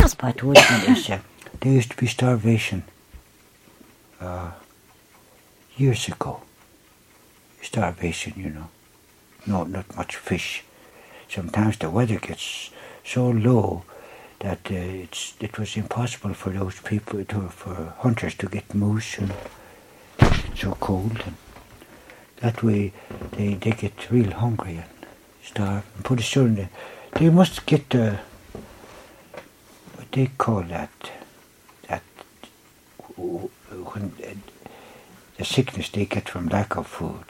But Woodsman is, there used to be starvation years ago. Starvation, you know. No, not much fish. Sometimes the weather gets so low that it was impossible for those people, for hunters to get moose, and it's so cold. And that way they get real hungry and starve. And pretty soon they must get what they call that when the sickness they get from lack of food.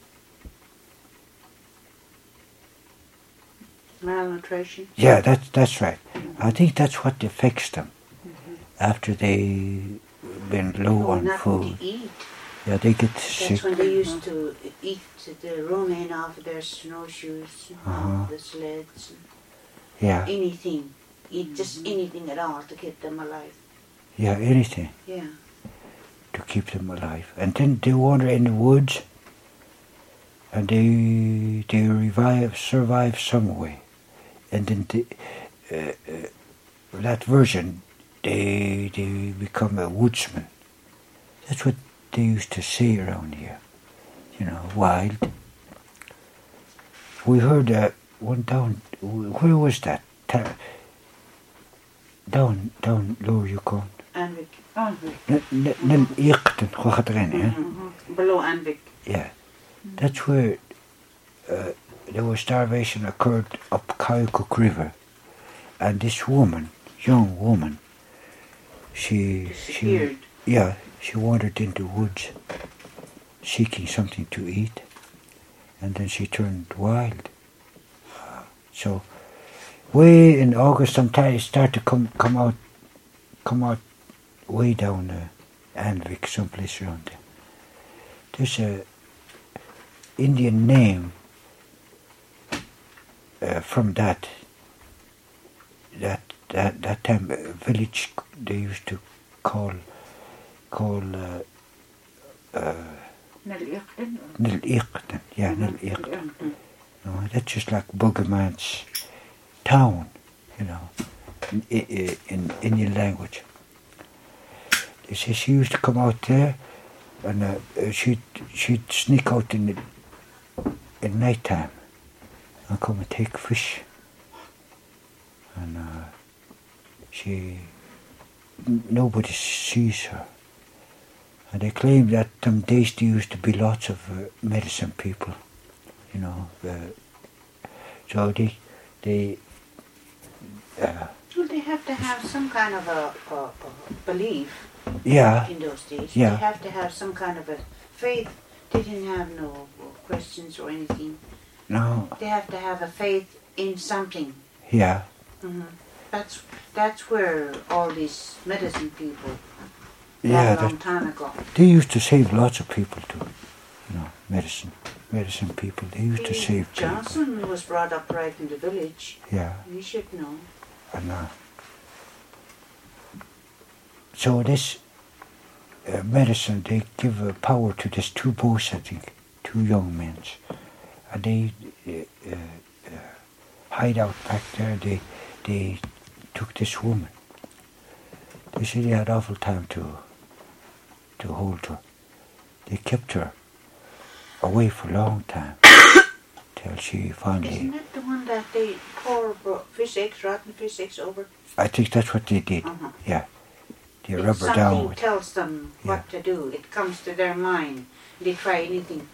Malnutrition? Yeah, that's right. I think that's what affects them after they've been low on food. To eat. Yeah, they get sick. That's when they used to eat the romaine off of their snowshoes, the sleds, Yeah. anything. Eat just anything at all to keep them alive. Yeah, anything Yeah. to keep them alive. And then they wander in the woods, and they survive some way. And then that version, they become a woodsman. That's what they used to say around here. You know, wild. We heard one down. Where was that? Down lower Yukon. Anvik. Below Anvik. Yeah, that's where there was starvation occurred up Kayukuk River, and this woman, young woman, she wandered into woods seeking something to eat, and then she turned wild. So way in August sometime it started to come out way down Anvik, someplace around there. There's a Indian name from that time, village they used to call Nil-Iqtan. Yeah, Nil-Iqtan. No, that's just like Boogerman's town, you know, in Indian language. They say she used to come out there, and she'd sneak out in night time and come and take fish. And nobody sees her. And they claim that them days there used to be lots of medicine people, you know. So they well, they have to have some kind of a belief. Yeah. In those days, Yeah. They have to have some kind of a faith. They didn't have no questions or anything. No. They have to have a faith in something. Yeah. That's where all these medicine people. Yeah. A long time ago. They used to save lots of people too. You know, medicine people. They used to save Johnson people. was brought up right in the village. Yeah. You should know. And so this medicine, they give power to these two boys, I think, two young men, and they hide out back there. They took this woman. They said they had awful time to hold her. They kept her away for a long time till she finally. Isn't that the one that they pour rotten fish eggs over? I think that's what they did. Yeah. They rub her down. Something tells them what to do. It comes to their mind. They try anything.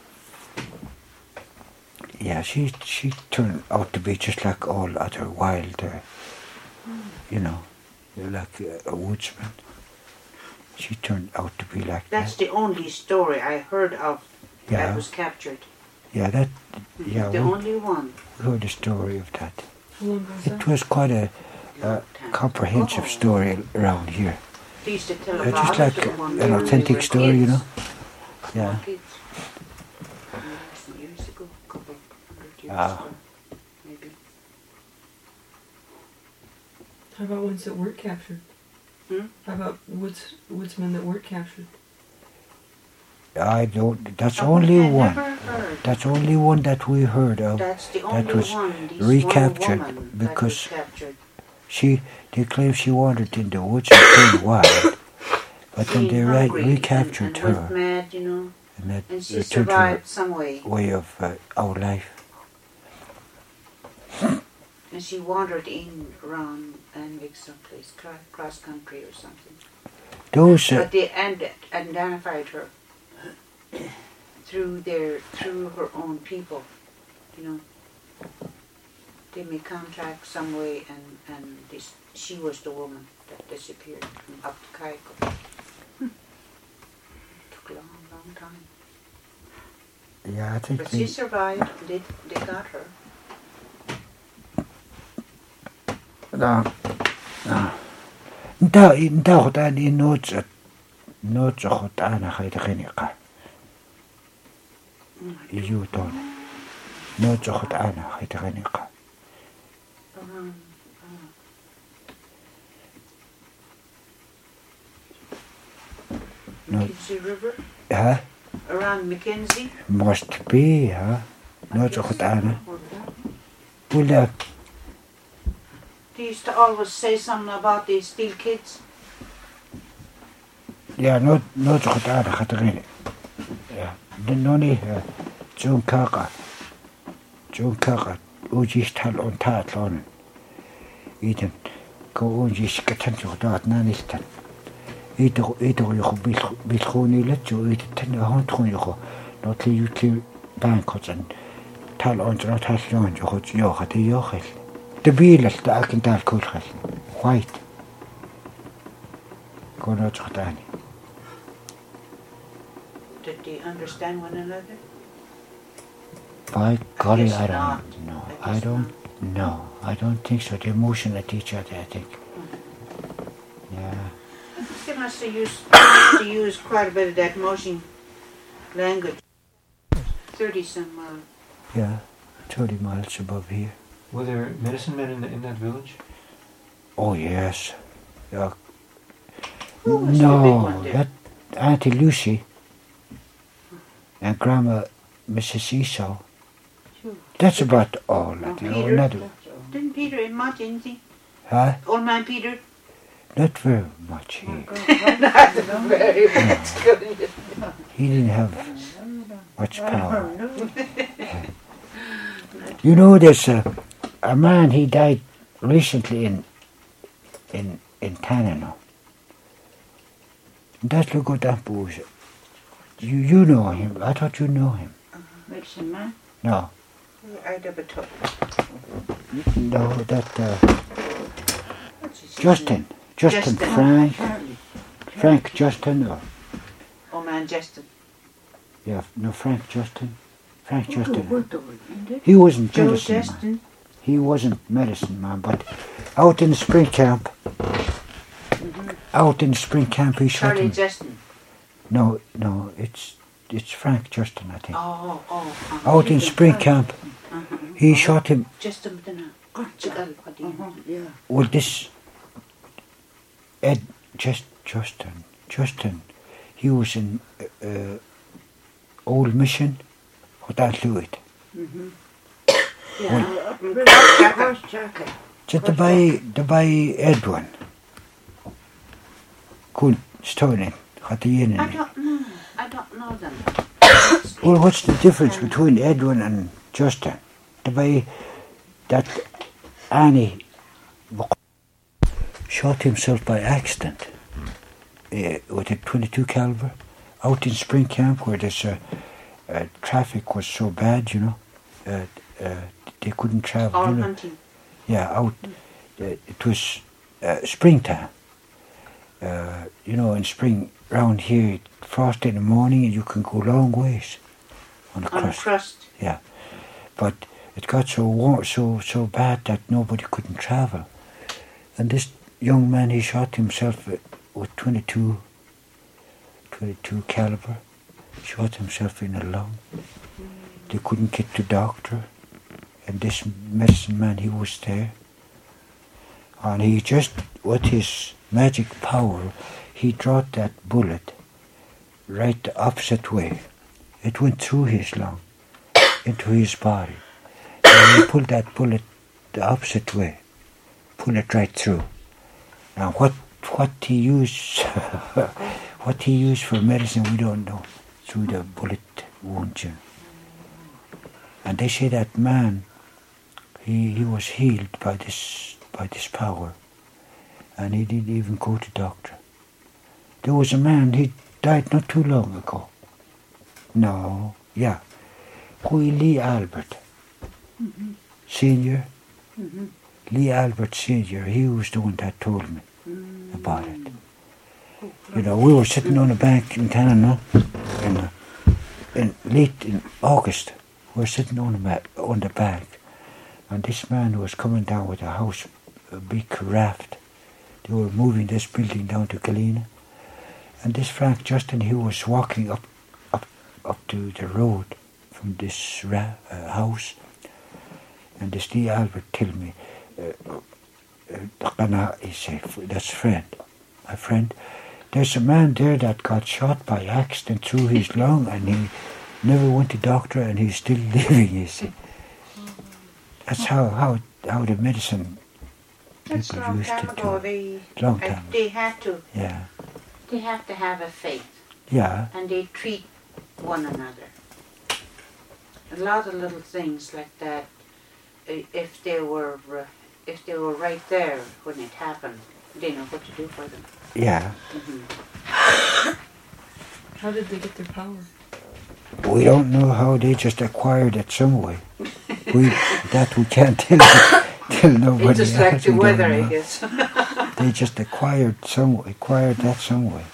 Yeah, she turned out to be just like all other wild, you know, like a woodsman. She turned out to be like That's that. the only story I heard of that was captured. Yeah, The only one. We heard the story of that. It was quite a comprehensive story around here. They used to tell Just like an authentic story, you know. Yeah. Years ago, a couple hundred years Ah. ago, maybe. How about ones that weren't captured? How about woodsmen that weren't captured? I don't. That's I only never one. heard. That's only one that we heard of. That's the that only was one. This recaptured one woman because that was captured. They claim she wandered in the woods and played wild, but then they recaptured and her. went mad, you know. And she survived some way. Way of our life. And she wandered around and like someplace, cross country or something. But they identified her through her own people, you know. They made contact some way, and she was the woman that disappeared from up to Kaiko. Took a long time. Yeah, I think. But she survived. They got her. No. Nta hotan in notes hotan khaytaqiniqa. You don't. Notes hotan khaytaqiniqa. Mackenzie River? Huh? Around Mackenzie? Must be, huh? Notes hotan. Well, They used to always say something about these steel kids. Yeah, notes hotan khaytaqini. Yeah. Noni June Kaka. Ujis tal on tatlon. Eden go ujis katanjo dat nanistan. Ito yo bilkhoni letjo it tan hantron yo not li bankots and tal on not tatlon yo khati yo khel. The bill ta akin tal kul khel. White. Go not khotani. Did they understand one another? By golly, I don't know. I don't know. I don't think so. They're motion at each other, I think. Yeah. They must have used quite a bit of that motion language. 30-some miles. Yeah, 30 miles above here. Were there medicine men in that village? Oh, yes. Yeah. Who was the big No, one there? that Auntie Lucy and Grandma Mrs. Esau. Sure. That's about all. No, You Peter? know, Didn't Peter and much, didn't he? huh? Old man Peter? Not very much here. Not very much. Good. He didn't have much power. You know, there's a man, he died recently in Tanano. That's the good Ampu's. You know him. I thought you know him. Medicine man? No. I never took. No, that What's his Justin. name? Justin Frank. Frank Justin or Old man Justin. yeah, no Frank Justin. Frank Justin. He wasn't Joe medicine man. Justin. He wasn't medicine man, but out in the spring camp. Out in the spring camp he shot Charlie him. Justin. No, it's Frank Justin, I think. Oh. Out in spring camp, he shot him. Justin, yeah. Well, this Ed Justin, he was in Old Mission, without Louis. Just the by Edwin. Cool story. I don't know them. Well, what's the difference between Edwin and Justin? The way that Annie shot himself by accident with a .22 caliber out in spring camp where there's traffic was so bad, you know, they couldn't travel. All You know. hunting. Yeah, out. It was springtime. You know, in spring round here, it frost in the morning, and you can go long ways on the On crust. crust. Yeah, but it got so warm, so bad that nobody couldn't travel. And this young man, he shot himself with .22 caliber. Shot himself in the lung. They couldn't get the doctor, and this medicine man, he was there. And he just, with his magic power, he dropped that bullet right the opposite way. It went through his lung, into his body. And he pulled that bullet the opposite way. pull it right through. Now what he used what he used for medicine we don't know, through the bullet wound. You know. And they say that man, he was healed by this power, and he didn't even go to doctor. There was a man, he died not too long ago. No, yeah, Lee Albert Senior. Lee Albert Senior. He was the one that told me about it. You know, we were sitting on a bank in Tanana in late in August. We were sitting on the bank, and this man was coming down with a big raft. They were moving this building down to Galena, and this Frank Justin, he was walking up to the road from this house, and this Lee Albert told me, he said, that's my friend. There's a man there that got shot by accident through his lung, and he never went to doctor, and he's still living, you see. That's how the medicine That's people a long used time to ago. do it. Long time. They had to. Yeah. They have to have a faith, Yeah. and they treat one another. A lot of little things like that. If they were right there when it happened, they know what to do for them. Yeah. How did they get their power? We don't know how they just acquired it some way. We can't tell nobody. It's just like else. the We don't weather, I know. guess. They just acquired that some way.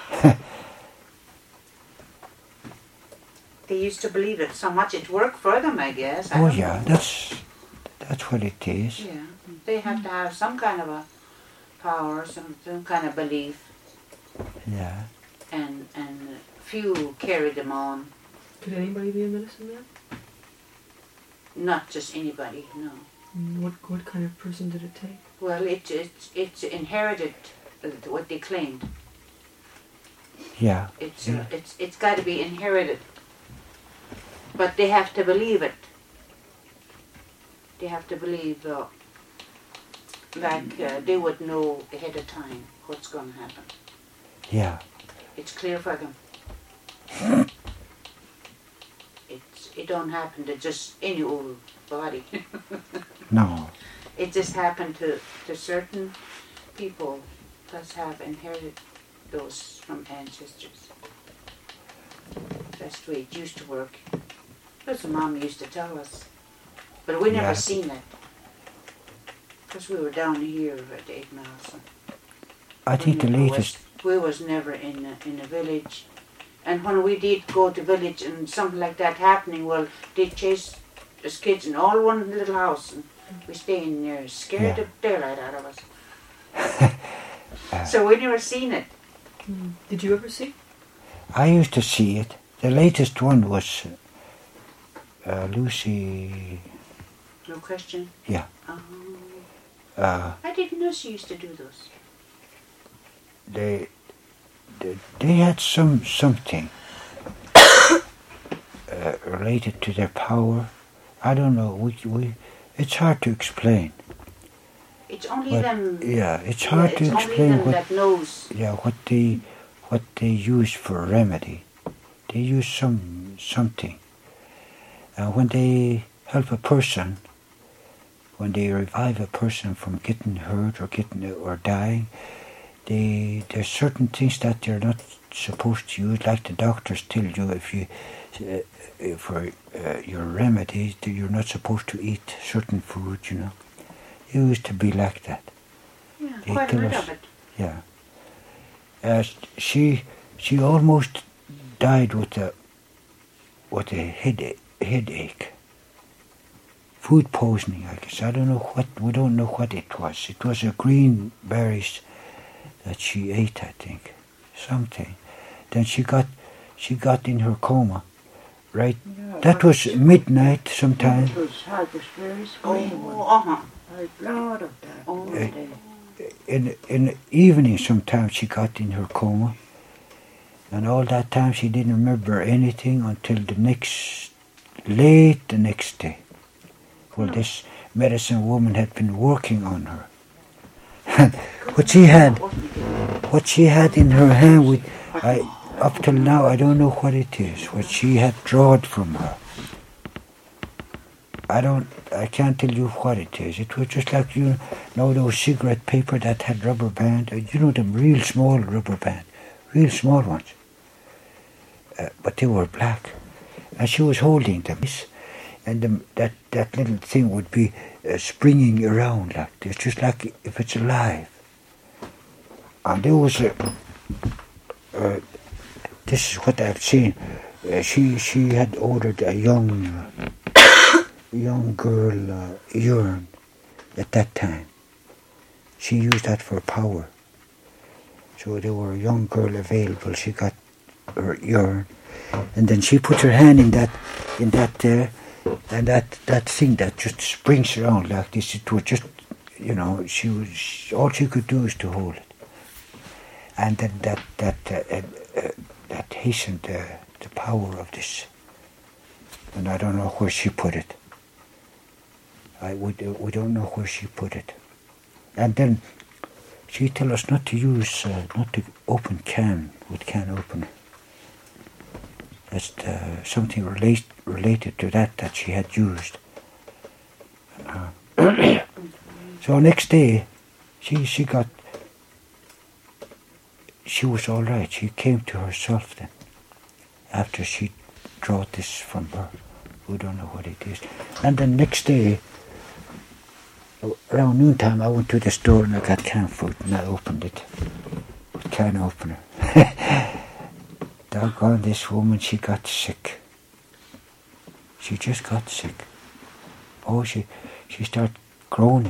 They used to believe it so much it worked for them, I guess. I Oh don't yeah, know. that's what it is. Yeah, they have to have some kind of a power, some kind of belief, Yeah. and few carry them on. Could anybody be a medicine man? Not just anybody, no. What kind of person did it take? Well, it's inherited, what they claimed. Yeah. It's got to be inherited. But they have to believe it. They have to believe, they would know ahead of time what's going to happen. Yeah. It's clear for them. It don't happen to just any old body. No. It just happened to certain people that have inherited those from ancestors. That's the way it used to work. That's what Mom used to tell us. But we never Yeah. seen it. Because we were down here at 8 miles. I think the latest. We was never in a village. And when we did go to village and something like that happening, well, they chase us kids in all one little house. And we stay in there, scared the daylight out of us. So we never seen it. Did you ever see? I used to see it. The latest one was Lucy. No question? Yeah. I didn't know she used to do those. They had something related to their power. I don't know. It's hard to explain. It's only But, them. yeah, it's hard to it's only explain them what. that knows. Yeah, what they use for remedy. They use something. When they help a person, when they revive a person from getting hurt or dying, there's certain things that they're not supposed to use. Like the doctors tell you, if you for your remedies, you're not supposed to eat certain food. You know, it used to be like that. Yeah, They quite tell rid us- of it. Yeah. She almost died with a headache. Food poisoning, I guess. I don't know we don't know what it was. It was a green berries that she ate, I think. Something. Then she got in her coma. Right? That was midnight sometime. It was Harpersberry's green one. Uh-huh. I had blood of that. Oh, Eh, they- In the evening sometime she got in her coma. And all that time she didn't remember anything until late the next day. Well, this medicine woman had been working on her. what she had in her hand, up till now, I don't know what it is. What she had drawn from her. I can't tell you what it is. It was just like, you know, those cigarette paper that had rubber band. You know, them real small rubber band. Real small ones. But they were black. And she was holding them. And that little thing would be springing around like this, just like if it's alive. And there was this is what I've seen. She had ordered a young girl urn at that time. She used that for power. So there were a young girl available. She got her urn, and then she put her hand in that and that thing that just springs around like this. It was just, you know, all she could do is to hold it, and then that hastened the power of this. And I don't know where she put it. We don't know where she put it. And then she told us not to open can with can opener. That's something related to that she had used. So next day, she was all right. She came to herself then, after she brought this from her. We don't know what it is. And the next day, around noontime, I went to the store and I got canned fruit and I opened it with can opener. Doggone this woman, she got sick. She just got sick. Oh, she started groaning.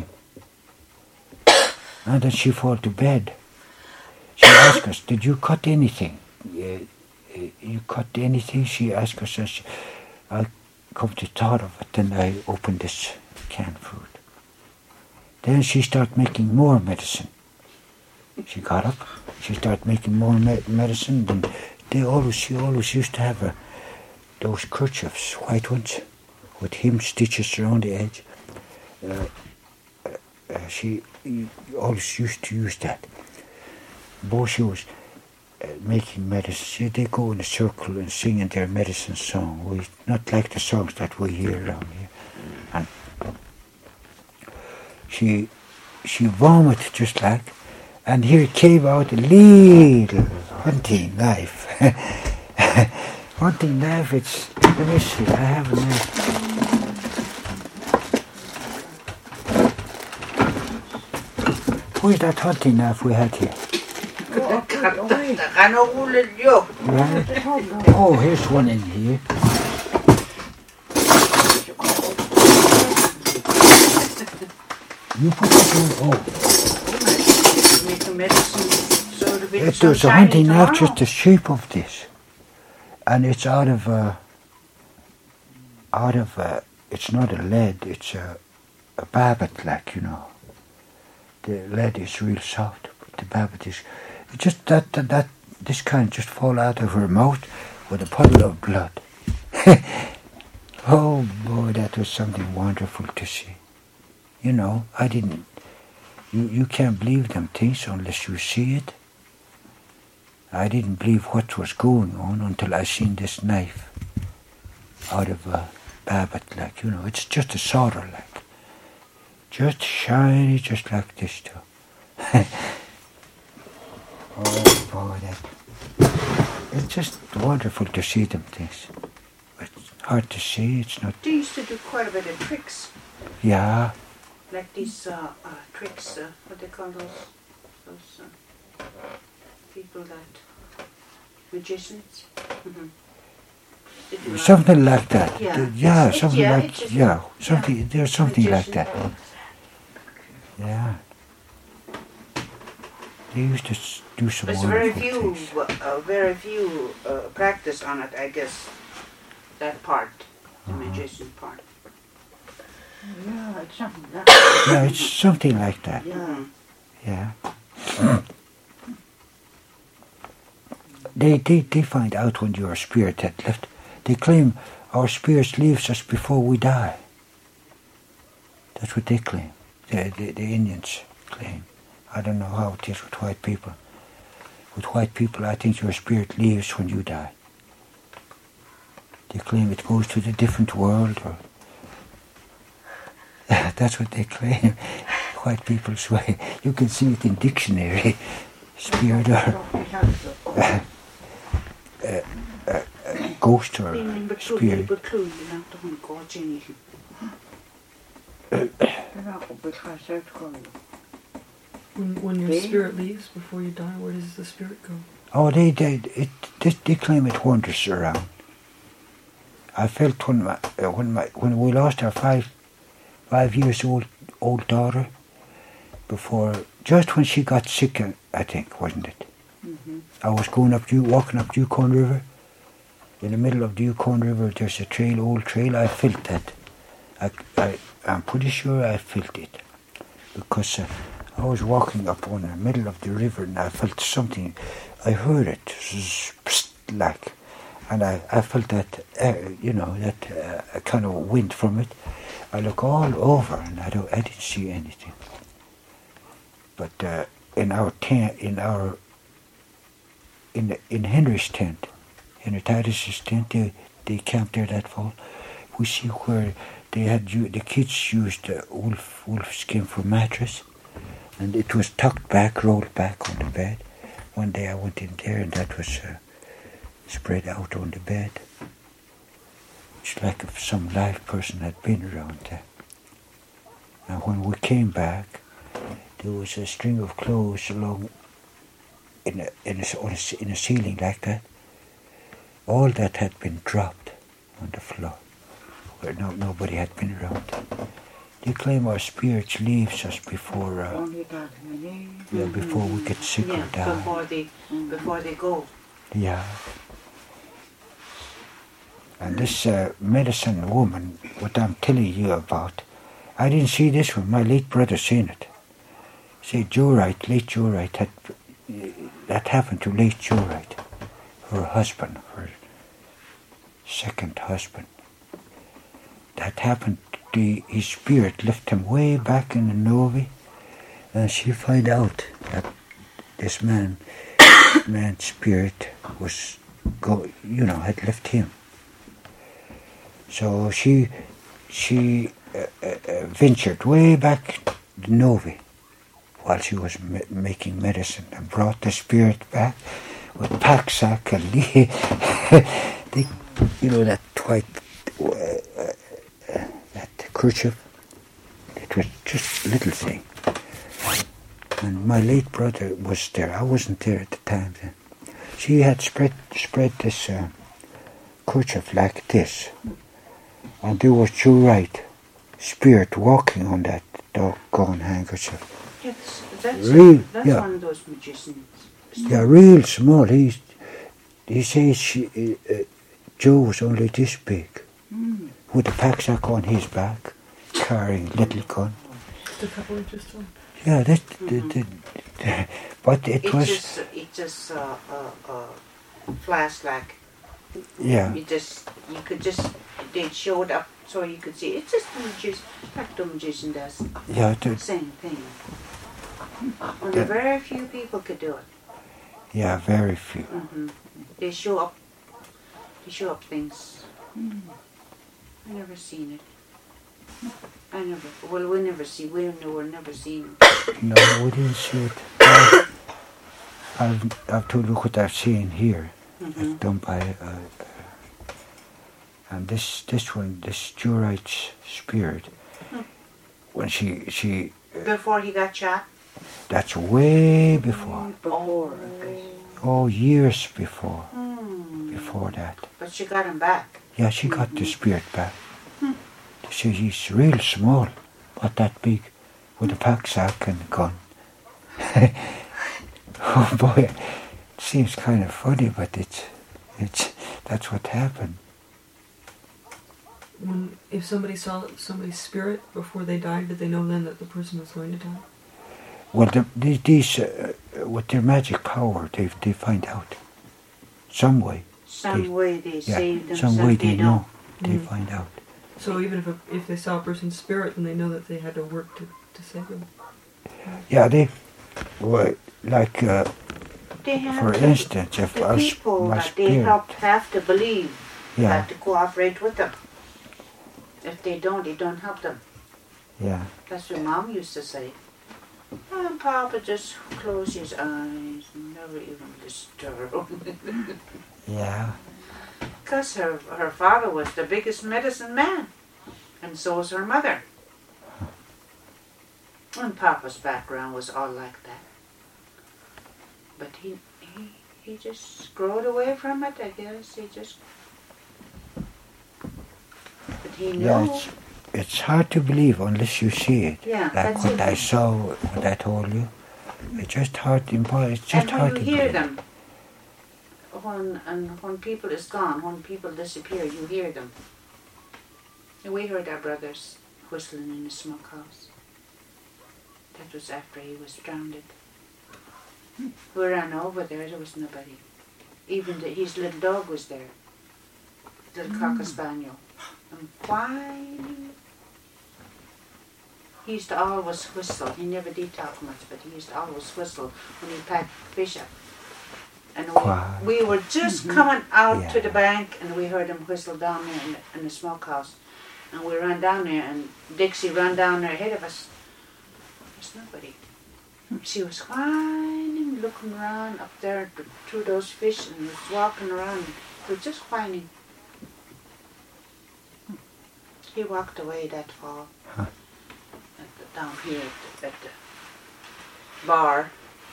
And then she fell to bed. She asked us, did you cut anything? You cut anything? She asked us, as I come to thought of it, then I opened this canned fruit. Then she started making more medicine. She got up, she started making more medicine. Then she always used to have those kerchiefs, white ones, with hem stitches around the edge. She always used to use that. Both she was making medicine. They go in a circle and singing their medicine song. Not like the songs that we hear around here. And she vomited just like, and here came out a little hunting knife. Hunting knife, let me see, I have a knife. Where's that hunting knife we had here? Oh, here's one in here. You put that in, there's a hunting knife just the shape of this. And it's out of it's not a lead, it's a babbitt, like, you know. The lead is real soft, but the babbitt is, it's just that this kind just fall out of her mouth with a puddle of blood. Oh boy, that was something wonderful to see. You know, you can't believe them things unless you see it. I didn't believe what was going on until I seen this knife out of a babbitt, like, you know, it's just a solder, like, just shiny, just like this too. Oh boy, it's just wonderful to see them things. It's hard to see, it's not. They used to do quite a bit of tricks. Yeah. Like these tricks, what they call those people that, magicians. Mm-hmm. Something like that. Yeah, there's something like that. Yeah. They used to do some There's very few practice on it, I guess, that part, the magician part. Yeah, it's something like that. Yeah, it's something like that. Yeah. Yeah. They find out when your spirit had left. They claim our spirit leaves us before we die. That's what they claim. The Indians claim. I don't know how it is with white people. With white people, I think your spirit leaves when you die. They claim it goes to the different world, or that's what they claim. White people's way. You can see it in dictionary. Spirit or ghost or spirit. When your spirit leaves before you die, where does the spirit go? Oh, they claim it wanders around. I felt when we lost our 5 years old daughter, just when she got sick, I think, wasn't it? Mm-hmm. I was walking up Yukon River. In the middle of the Yukon River, there's a trail, old trail. I felt that. I'm pretty sure I felt it, because I was walking up on the middle of the river and I felt something. I heard it, like, and I felt that, that kind of wind from it. I look all over and I didn't see anything. But in our tent, in Henry's tent, Henry Titus's tent, they camped there that fall. We see where the kids used wolf skin for mattress, and it was tucked back, rolled back on the bed. One day I went in there and that was spread out on the bed. It's like if some live person had been around there. Now when we came back, there was a string of clothes along in a ceiling like that. All that had been dropped on the floor, where nobody had been around. They claim our spirits leaves us before before we get sick or die. Before they go. Yeah. And this medicine woman, what I'm telling you about, I didn't see this one. My late brother seen it. Say late Joe Wright, that happened to late Joe Wright, her husband, her second husband. That happened. His spirit left him way back in the Novi, and she find out that this man's spirit was had left him. So she ventured way back to Novi while she was making medicine and brought the spirit back with pack sack and that white that kerchief. It was just a little thing. And my late brother was there. I wasn't there at the time then. She had spread this kerchief like this. And there was Joe Wright, spirit walking on that doggone handkerchief. That's yeah. One of those magicians. Yeah, real small. He says Joe was only this big, with a pack sack on his back, carrying a little gun. Just a couple inches tall. Yeah, but it was. It's flash like. Yeah. They showed up so you could see. It's just like the magician does. Yeah. Same thing. Only very few people could do it. Yeah, very few. Mm-hmm. They show up things. I never seen it. We never seen it. No, we didn't see it. I've told you what I've seen here. It's done by, and this one, this Joe Wright's spirit, when she before he got shot. That's way before. Oh, years before. Before that. But she got him back. Yeah, she got the spirit back. She says he's real small, not that big, with a pack sack and a gun. Oh boy, it seems kind of funny, but that's what happened. If somebody saw somebody's spirit before they died, did they know then that the person was going to die? Well, these with their magic power, they find out some way. Some way they save themselves. Some way they know. They find out. So even if they saw a person's spirit, then they know that they had to work to save them. Yeah, Well, like, They have for instance, if the I was people my that they spirit, have to believe, yeah, have to cooperate with them. If they don't help them. yeah, That's what Mom used to say. And Papa just close his eyes and never even disturb. yeah, Because her father was the biggest medicine man. And so was her mother. And Papa's background was all like that. But he just growed away from it, I guess. He just... But he knew... yeah. It's hard to believe unless you see it. Yeah, Like that's what it. I saw, what I told you. It's just hard to it's just And hard when to you hear believe. them, when people is gone, when people disappear, you hear them. And we heard our brothers whistling in the smokehouse. That was after he was drowned. We ran over there was nobody. Even his little dog was there. Little cocker spaniel. And whining. He used to always whistle. He never did talk much, but he used to always whistle when he packed fish up. And Wow. we were just coming out to Yeah. the bank, and we heard him whistle down there in the smokehouse. And we ran down there, and Dixie ran down there ahead of us. There's nobody. She was whining, looking around up there through those fish, and was walking around. He was just whining. He walked away that fall. Down here at the bar.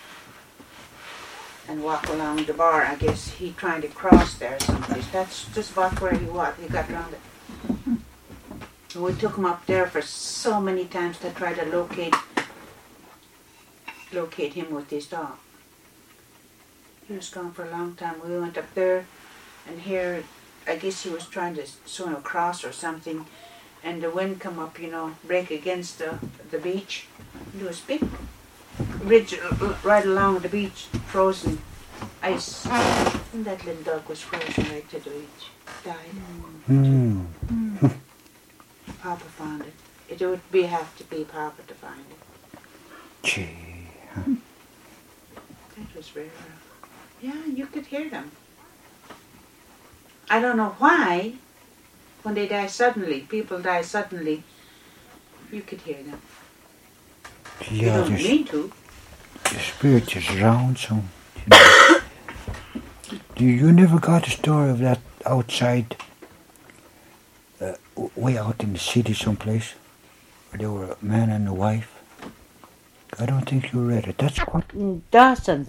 And walk along the bar. I guess he trying to cross there someplace. That's just about where he was. He got round it. And we took him up there for so many times to try to locate him with his dog. He was gone for a long time. We went up there, and here, I guess he was trying to swim across or something, and the wind come up, break against the beach. And there was big ridge right along the beach, frozen ice. And that little dog was frozen right to the beach. Died. Hmm. Papa found it. It would have to be Papa to find it. Gee. That was very rough. Yeah, you could hear them. I don't know why, when they die suddenly, people die suddenly, you could hear them. You Yeah, don't mean to. the spirit is around, so. You never got a story of that outside, way out in the city someplace, where there were a man and a wife? I don't think you read it. That's what. In Dawson.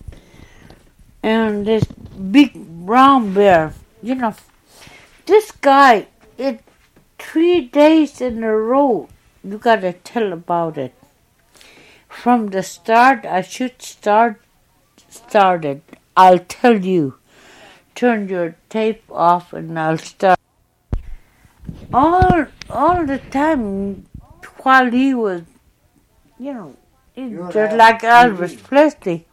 And this big brown bear, this guy, 3 days in a row, you gotta tell about it. From the start, I should started. I'll tell you. Turn your tape off and I'll start. All the time while he was, just like Elvis Presley.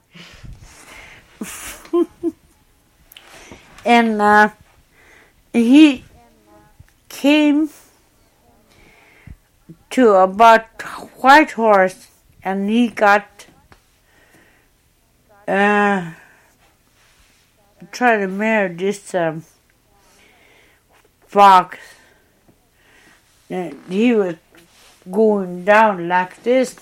And he came to about Whitehorse, and he got try to marry this fox. And he was going down like this,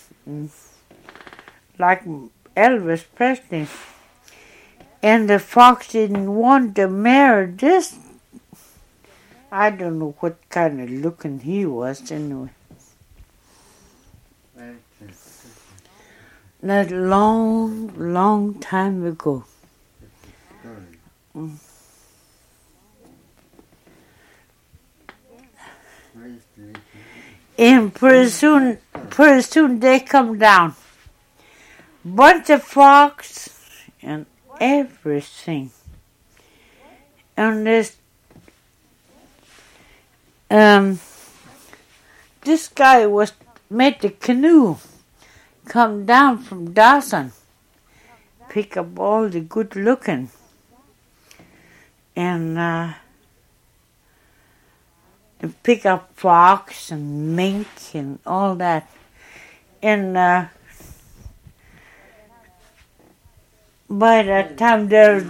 like Elvis Presley. And the fox didn't want to marry this. I don't know what kind of looking he was anyway. That long time ago. And pretty soon they come down. Bunch of fox and everything. And this guy made the canoe come down from Dawson, pick up all the good looking, and pick up fox and mink and all that. And by that time their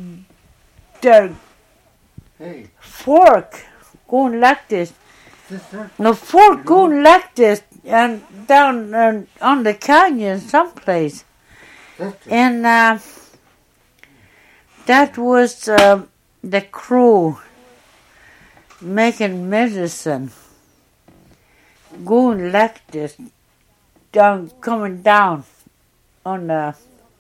Hey, fork going like this. sister. The fork going like this and down on the canyon someplace. Sister. And that was the crow making medicine. Going like this, down, coming down on the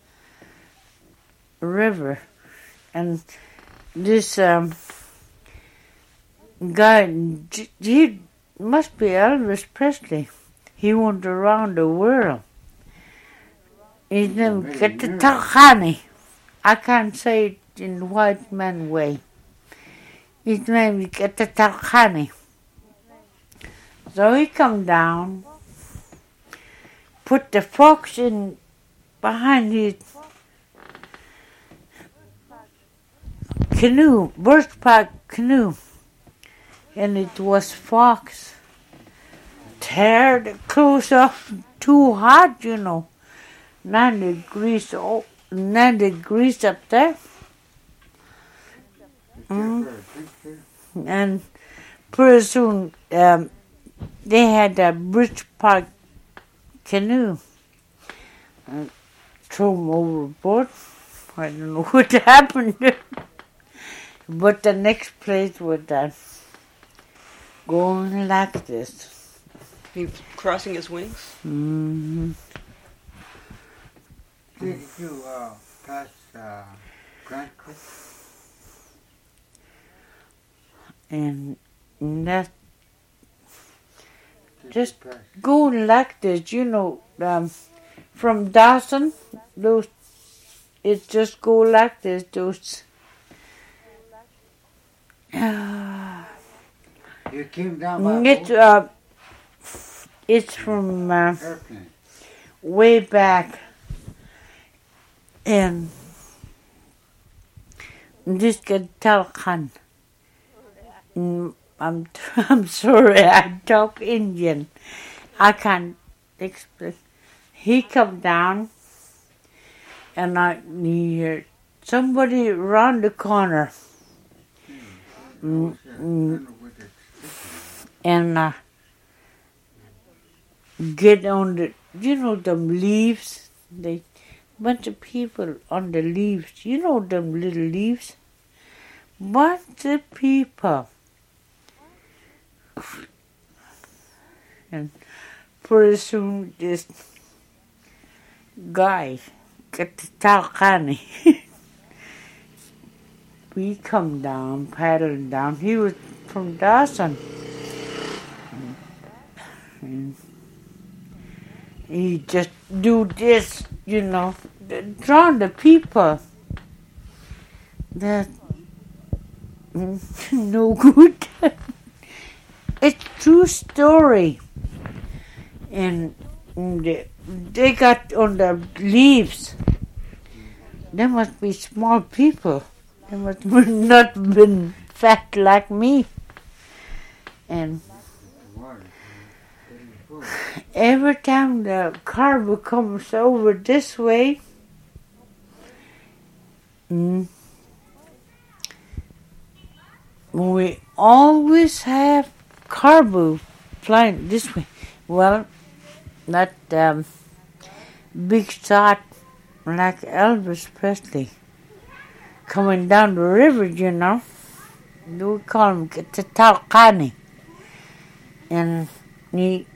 river. And this guy, he must be Elvis Presley. He went around the world. His name is Katatakani. I can't say it in the white man way. His name is Katatakani. So he come down, put the fox in behind his canoe, birch bark canoe, and it was fox. Tear the clothes off too hot, 9 degrees, 9 degrees up there. And pretty soon they had a birch bark canoe. Threw him overboard. I don't know what happened. But the next place was that going like this. He crossing his wings. Mm-hmm. Did you pass Grant Creek? And that Did Just- you pass? going like this, from Dawson, those it just go like this. Those. You came down by It's from airplane. way back, and this Talkan. I'm sorry, I talk Indian. I can't explain. He come down, and I hear somebody around the corner, and get on the, them leaves. They bunch of people on the leaves. Them little leaves. Bunch of people. And pretty soon this guy, Katakani, we come down, paddling down. He was from Dawson. And he just do this, drawing the people. That no good. It's true story. And they got on the leaves. They must be small people. They must not been fat like me. And every time the carver comes over this way, we always have caribou flying this way. Well, not big shot like Elvis Presley coming down the river, We call him Tatalkani. And he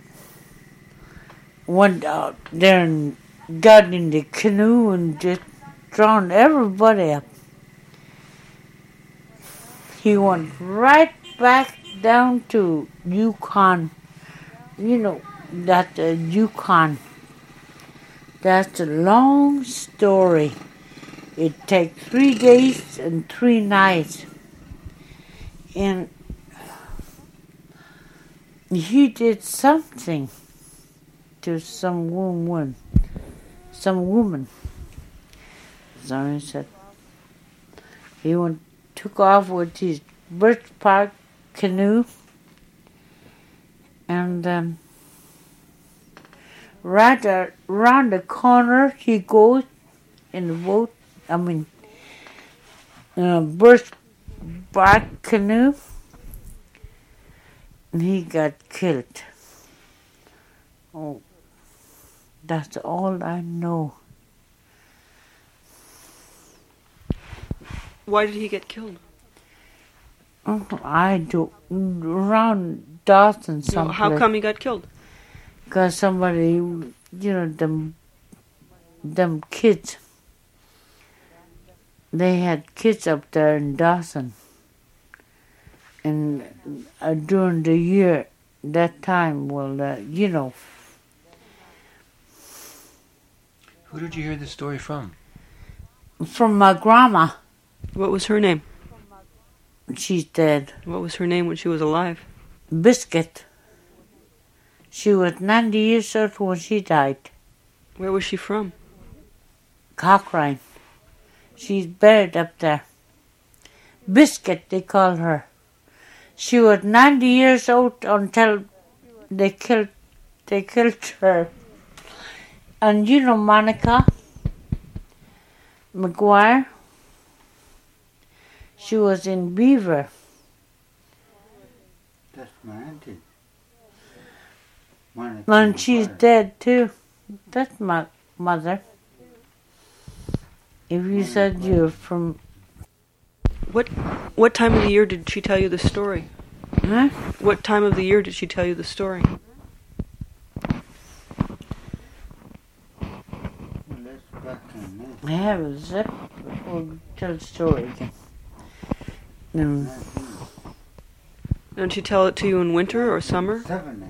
went out there and got in the canoe and just drowned everybody up. He went right back down to Yukon. That Yukon. That's a long story. It takes 3 days and 3 nights. And he did something to some woman. So he said, he took off with his birch bark canoe, and right around the corner he goes in the boat, birch bark canoe, and he got killed. Oh, that's all I know. Why did he get killed? I do around Dawson No, someplace. how come he got killed? Because somebody, them kids, they had kids up there in Dawson. And during the year, that time, Who did you hear this story from? from my grandma, What was her name? she's dead. What was her name when she was alive? Biscuit. She was 90 years old when she died. Where was she from? Cochrane. She's buried up there. Biscuit, they call her. She was 90 years old until they killed her. And Monica McGuire, she was in Beaver. That's my auntie. Monica And she's McGuire. dead too. That's my mother. If you said you're from... What time of the year did she tell you the story? Huh? What time of the year did she tell you the story? Let's back in there. I have a zip. We'll tell the story again. Did she tell it to you in winter or summer? 7